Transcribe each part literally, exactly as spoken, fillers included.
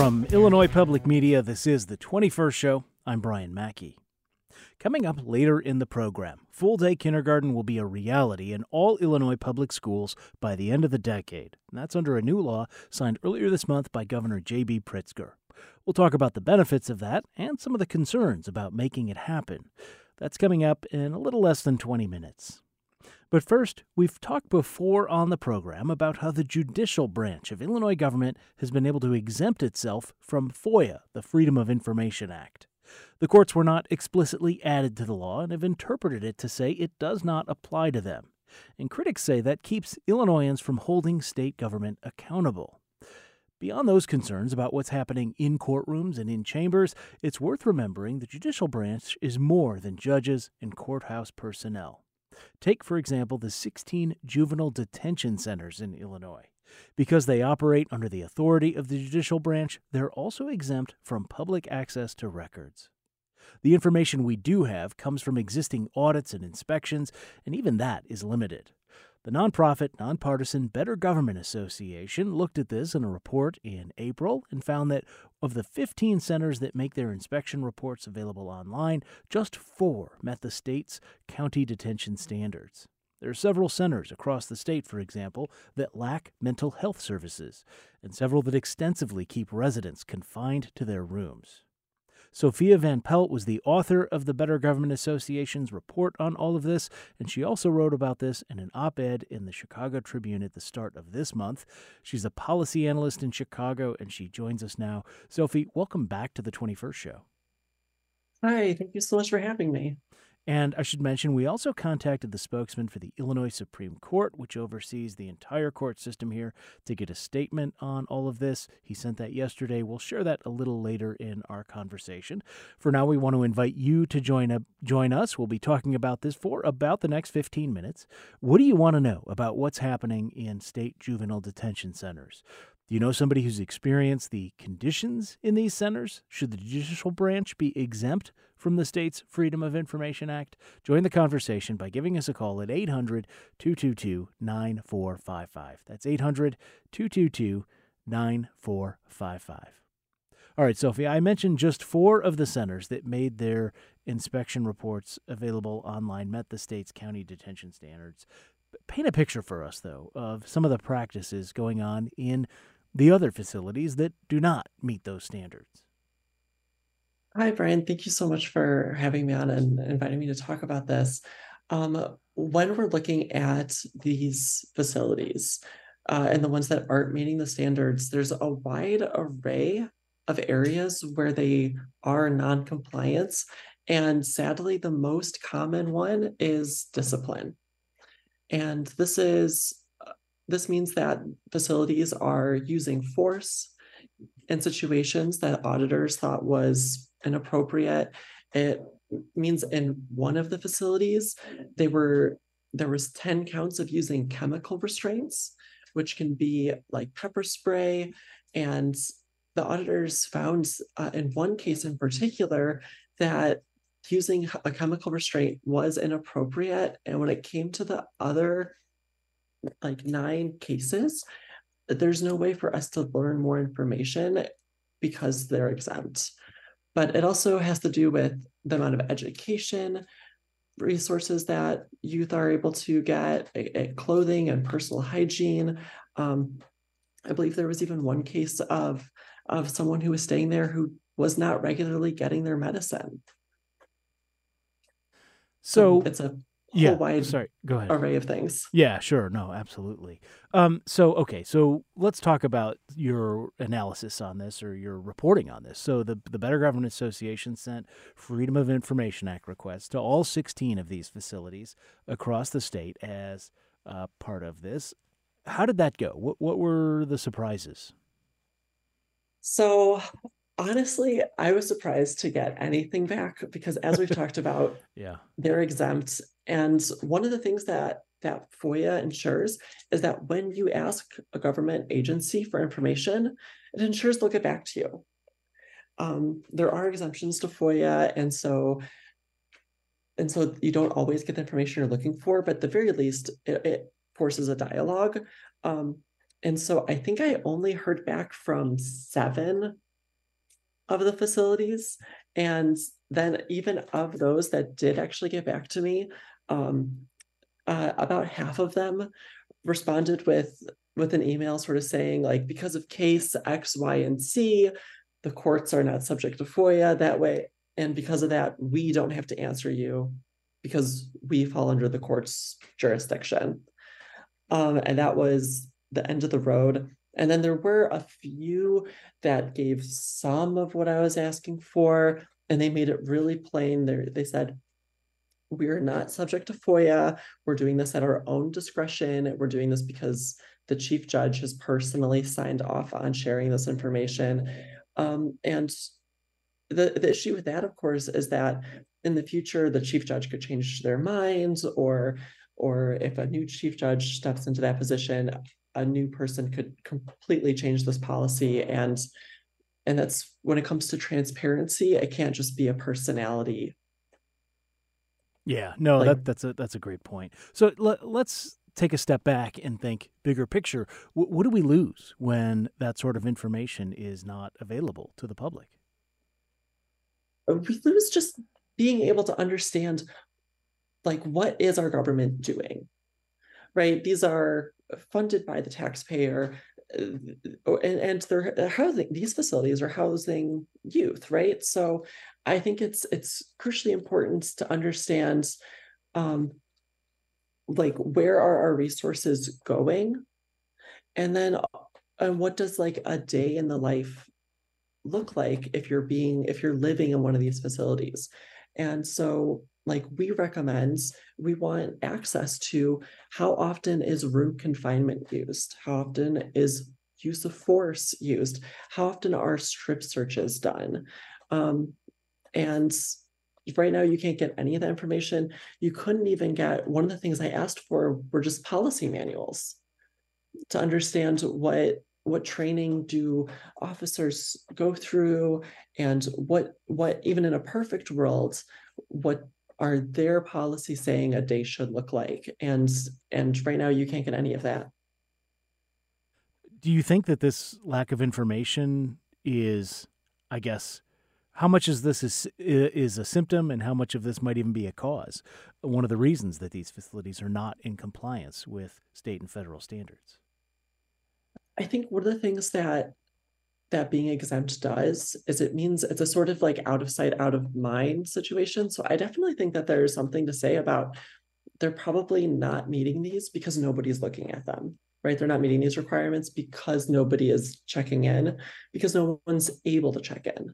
From Illinois Public Media, this is the twenty-first Show. I'm Brian Mackey. Coming up later in the program, full-day kindergarten will be a reality in all Illinois public schools by the end of the decade. And that's under a new law signed earlier this month by Governor J B Pritzker. We'll talk about the benefits of that and some of the concerns about making it happen. That's coming up in a little less than twenty minutes. But first, we've talked before on the program about how the judicial branch of Illinois government has been able to exempt itself from FOIA, the Freedom of Information Act. The courts were not explicitly added to the law and have interpreted it to say it does not apply to them. And critics say that keeps Illinoisans from holding state government accountable. Beyond those concerns about what's happening in courtrooms and in chambers, it's worth remembering the judicial branch is more than judges and courthouse personnel. Take, for example, the sixteen juvenile detention centers in Illinois. Because they operate under the authority of the judicial branch, they're also exempt from public access to records. The information we do have comes from existing audits and inspections, and even that is limited. The nonprofit, nonpartisan Better Government Association looked at this in a report in April and found that of the fifteen centers that make their inspection reports available online, just four met the state's county detention standards. There are several centers across the state, for example, that lack mental health services, and several that extensively keep residents confined to their rooms. Sophia Van Pelt was the author of the Better Government Association's report on all of this, and she also wrote about this in an op-ed in the Chicago Tribune at the start of this month. She's a policy analyst in Chicago, and she joins us now. Sophie, welcome back to the twenty-first Show. Hi, thank you so much for having me. And I should mention, we also contacted the spokesman for the Illinois Supreme Court, which oversees the entire court system here, to get a statement on all of this. He sent that yesterday. We'll share that a little later in our conversation. For now, we want to invite you to join up, join us. We'll be talking about this for about the next fifteen minutes. What do you want to know about what's happening in state juvenile detention centers? Do you know somebody who's experienced the conditions in these centers? Should the judicial branch be exempt from the state's Freedom of Information Act? Join the conversation by giving us a call at eight hundred, two two two, nine four five five. That's eight hundred, two two two, nine four five five. All right, Sophie, I mentioned just four of the centers that made their inspection reports available online met the state's county detention standards. Paint a picture for us, though, of some of the practices going on in the other facilities that do not meet those standards. Hi, Brian. Thank you so much for having me on and inviting me to talk about this. Um, when we're looking at these facilities uh, and the ones that aren't meeting the standards, there's a wide array of areas where they are non-compliance. And sadly, the most common one is discipline. And this is This means that facilities are using force in situations that auditors thought was inappropriate. It means in one of the facilities, they were there was ten counts of using chemical restraints, which can be like pepper spray. And the auditors found uh, in one case in particular that using a chemical restraint was inappropriate. And when it came to the other like nine cases, there's no way for us to learn more information because they're exempt. But it also has to do with the amount of education resources that youth are able to get, a, a clothing and personal hygiene. Um, I believe there was even one case of, of someone who was staying there who was not regularly getting their medicine. So, so it's a Yeah, whole wide sorry, go ahead. array of things. Yeah, sure. No, absolutely. Um, so, okay, so let's talk about your analysis on this or your reporting on this. So the, the Better Government Association sent Freedom of Information Act requests to all sixteen of these facilities across the state as uh, part of this. How did that go? What, what were the surprises? So honestly, I was surprised to get anything back because as we've talked about, Yeah. they're exempt. And one of the things that that FOIA ensures is that when you ask a government agency for information, it ensures they'll get back to you. Um, there are exemptions to FOIA, and so and so you don't always get the information you're looking for, but at the very least, it, it forces a dialogue. Um, and so I think I only heard back from seven of the facilities. And then even of those that did actually get back to me, um, uh, about half of them responded with with an email sort of saying, like, because of case X, Y, and Z, the courts are not subject to FOIA that way. And because of that, we don't have to answer you because we fall under the court's jurisdiction. Um, and that was the end of the road. And then there were a few that gave some of what I was asking for, and they made it really plain. They, they said, we're not subject to FOIA. We're doing this at our own discretion. We're doing this because the chief judge has personally signed off on sharing this information. Um, and the, the issue with that, of course, is that in the future, the chief judge could change their minds, or or if a new chief judge steps into that position, a new person could completely change this policy. And and that's when it comes to transparency, it can't just be a personality. Yeah, no, Like, that that's a that's a great point. So let, let's take a step back and think bigger picture. W- what do we lose when that sort of information is not available to the public? we lose just being able to understand, like, what is our government doing, right? These are funded by the taxpayer, uh, and, and they're housing, these facilities are housing youth, right? So I think it's it's crucially important to understand, um, like, where are our resources going, and then and what does like a day in the life look like if you're being if you're living in one of these facilities. And so, like, we recommend, we want access to how often is room confinement used, how often is use of force used, how often are strip searches done. Um, and right now you can't get any of that information. You couldn't even get, one of the things I asked for were just policy manuals to understand what what training do officers go through, and what what even in a perfect world, what are their policies saying a day should look like. And and right now you can't get any of that. Do you think that this lack of information is, I guess, how much is this is is a symptom, and how much of this might even be a cause? One of the reasons that these facilities are not in compliance with state and federal standards. I think one of the things that that being exempt does is it means it's a sort of like out of sight, out of mind situation. So I definitely think that there's something to say about, they're probably not meeting these because nobody's looking at them, right? They're not meeting these requirements because nobody is checking in, because no one's able to check in.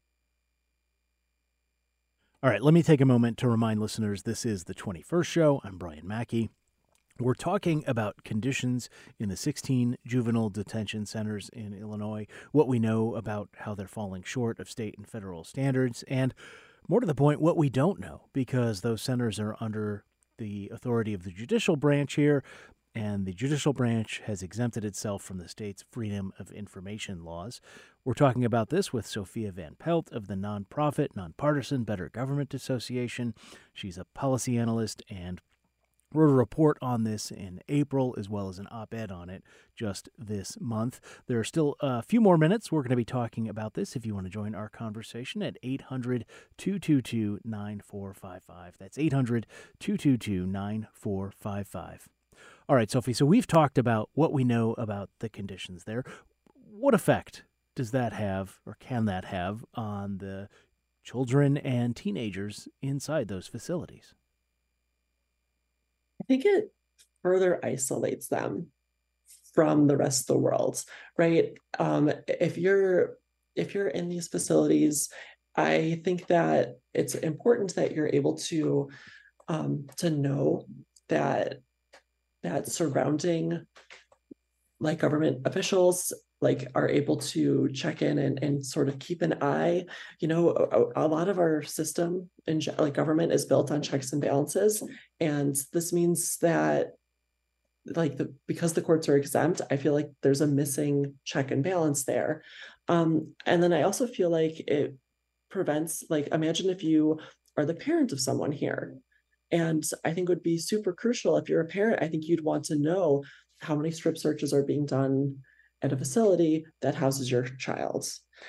All right, let me take a moment to remind listeners this is the twenty-first show. I'm Brian Mackey. We're talking about conditions in the sixteen juvenile detention centers in Illinois, what we know about how they're falling short of state and federal standards, and more to the point, what we don't know, because those centers are under the authority of the judicial branch here, and the judicial branch has exempted itself from the state's Freedom of Information laws. We're talking about this with Sophia Van Pelt of the nonprofit, nonpartisan Better Government Association. She's a policy analyst and wrote a report on this in April, as well as an op-ed on it just this month. There are still a few more minutes. We're going to be talking about this if you want to join our conversation at eight hundred, two two two, nine four five five. That's eight hundred, two two two, nine four five five. All right, Sophie, so we've talked about what we know about the conditions there. What effect does that have, or can that have, on the children and teenagers inside those facilities? I think it further isolates them from the rest of the world, right? Um, if you're if you're in these facilities, I think that it's important that you're able to um, to know that that surrounding, like, government officials, like, are able to check in and, and sort of keep an eye. You know, a, a lot of our system in like government is built on checks and balances, and this means that, like, the because the courts are exempt, I feel like there's a missing check and balance there. Um, and then I also feel like it prevents, like, imagine if you are the parent of someone here. And I think it would be super crucial if you're a parent. I think you'd want to know how many strip searches are being done at a facility that houses your child.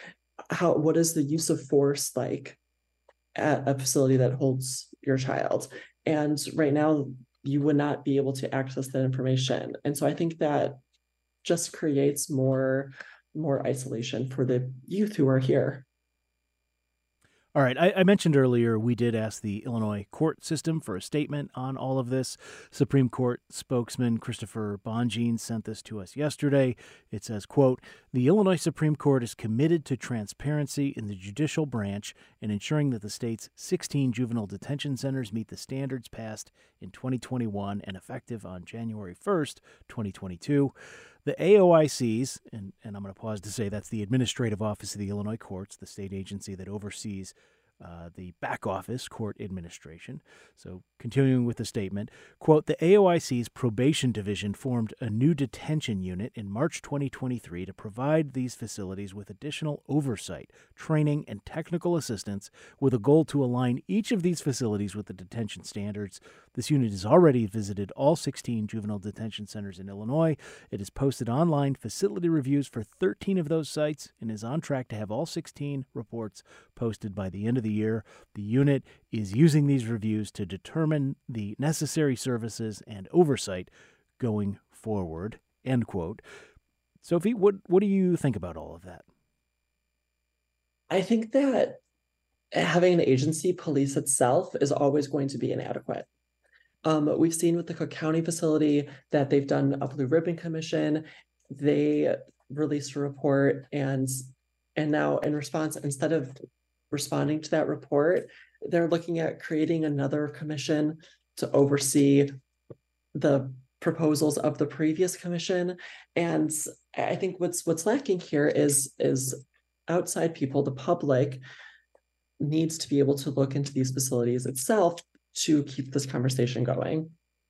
how what is the use of force like at a facility that holds your child? And right now, you would not be able to access that information. And so I think that just creates more more isolation for the youth who are here. All right. I, I mentioned earlier we did ask the Illinois court system for a statement on all of this. Supreme Court spokesman Christopher Bonjean sent this to us yesterday. It says, quote, "The Illinois Supreme Court is committed to transparency in the judicial branch and ensuring that the state's sixteen juvenile detention centers meet the standards passed in twenty twenty-one and effective on January first, twenty twenty-two. The A O I Cs," and, and I'm going to pause to say that's the Administrative Office of the Illinois Courts, the state agency that oversees uh, the back office court administration. So continuing with the statement, quote, "The A O I C's probation division formed a new detention unit in March twenty twenty-three to provide these facilities with additional oversight, training, and technical assistance with a goal to align each of these facilities with the detention standards. This unit has already visited all sixteen juvenile detention centers in Illinois. It has posted online facility reviews for thirteen of those sites and is on track to have all sixteen reports posted by the end of the year. The unit is using these reviews to determine the necessary services and oversight going forward," end quote. Sophie, what, what do you think about all of that? I think that having an agency police itself is always going to be inadequate. Um, we've seen with the Cook County facility that they've done a Blue Ribbon Commission. They released a report, and and now in response, instead of responding to that report, they're looking at creating another commission to oversee the proposals of the previous commission. And I think what's what's lacking here is is outside people, the public needs to be able to look into these facilities itself to keep this conversation going.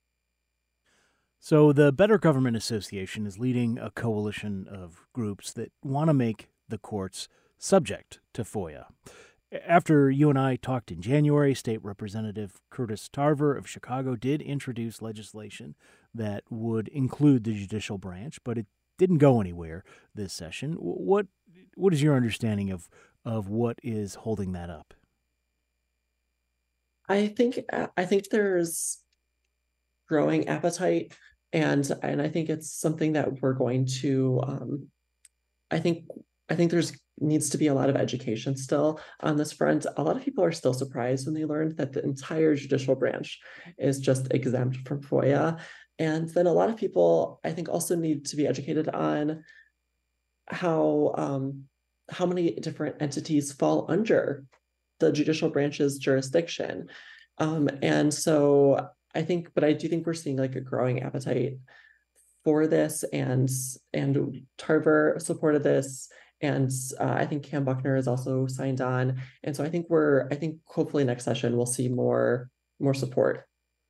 So the Better Government Association is leading a coalition of groups that want to make the courts subject to FOIA. After you and I talked in January, State Representative Curtis Tarver of Chicago did introduce legislation that would include the judicial branch, but it didn't go anywhere this session. What what is your understanding of of what is holding that up? I think I think there's growing appetite, and and I think it's something that we're going to. Um, I think I think there's needs to be a lot of education still on this front. A lot of people are still surprised when they learned that the entire judicial branch is just exempt from FOIA, and then a lot of people I think also need to be educated on how um, how many different entities fall under the judicial branch's jurisdiction. Um, and so I think, but I do think we're seeing like a growing appetite for this, and and Tarver supported this, and uh, I think Cam Buckner is also signed on. And so I think we're, I think hopefully next session we'll see more more support.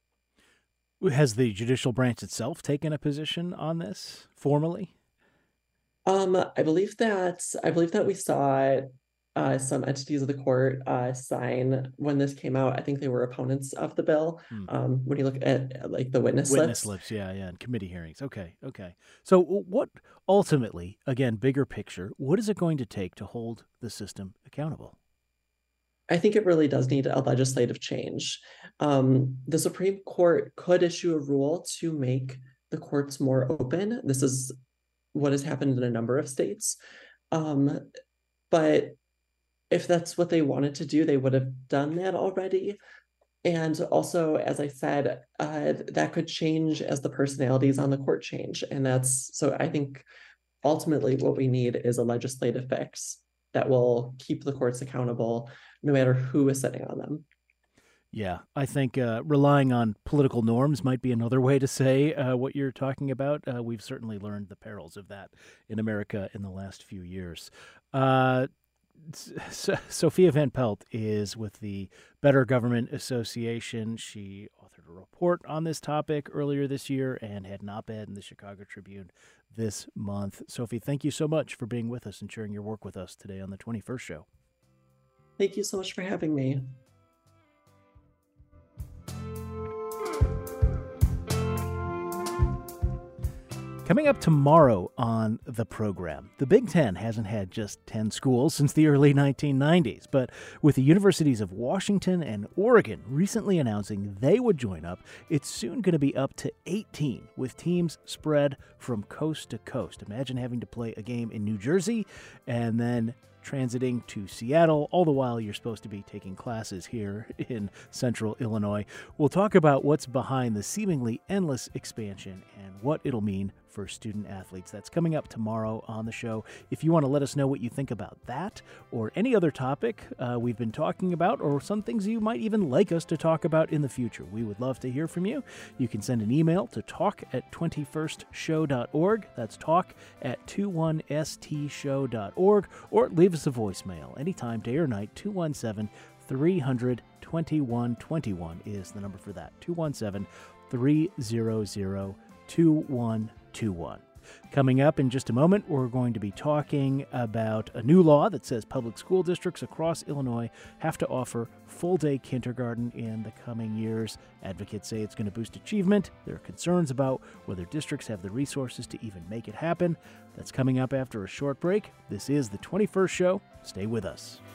Has the judicial branch itself taken a position on this formally? Um, I believe that I believe that we saw uh, some entities of the court uh, sign when this came out. I think they were opponents of the bill. Hmm. Um, when you look at like the witness witness slips, slips, yeah, yeah, and committee hearings. Okay, okay. So, what ultimately, again, bigger picture, what is it going to take to hold the system accountable? I think it really does need a legislative change. Um, the Supreme Court could issue a rule to make the courts more open. This is what has happened in a number of states. Um, but if that's what they wanted to do, they would have done that already. And also, as I said, uh, that could change as the personalities on the court change. And that's, so I think ultimately what we need is a legislative fix that will keep the courts accountable no matter who is sitting on them. Yeah, I think uh, relying on political norms might be another way to say uh, what you're talking about. Uh, we've certainly learned the perils of that in America in the last few years. Uh, so, Sophia Van Pelt is with the Better Government Association. She authored a report on this topic earlier this year and had an op-ed in the Chicago Tribune this month. Sophie, thank you so much for being with us and sharing your work with us today on the twenty-first Show. Thank you so much for having me. Coming up tomorrow on the program, the Big Ten hasn't had just ten schools since the early nineteen nineties, but with the universities of Washington and Oregon recently announcing they would join up, it's soon going to be up to eighteen, with teams spread from coast to coast. Imagine having to play a game in New Jersey and then transiting to Seattle, all the while you're supposed to be taking classes here in central Illinois. We'll talk about what's behind the seemingly endless expansion and what it'll mean for student athletes. That's coming up tomorrow on the show. If you want to let us know what you think about that or any other topic uh, we've been talking about, or some things you might even like us to talk about in the future, we would love to hear from you. You can send an email to talk at twenty-first show dot org. That's talk at twenty-one s t show dot org, or leave us a voicemail anytime, day or night. Two one seven, three hundred, twenty-one twenty-one is the number for that. two one seven, three hundred, twenty-one twenty-one. Coming up in just a moment, we're going to be talking about a new law that says public school districts across Illinois have to offer full-day kindergarten in the coming years. Advocates say it's going to boost achievement. There are concerns about whether districts have the resources to even make it happen. That's coming up after a short break. This is the twenty-first Show. Stay with us.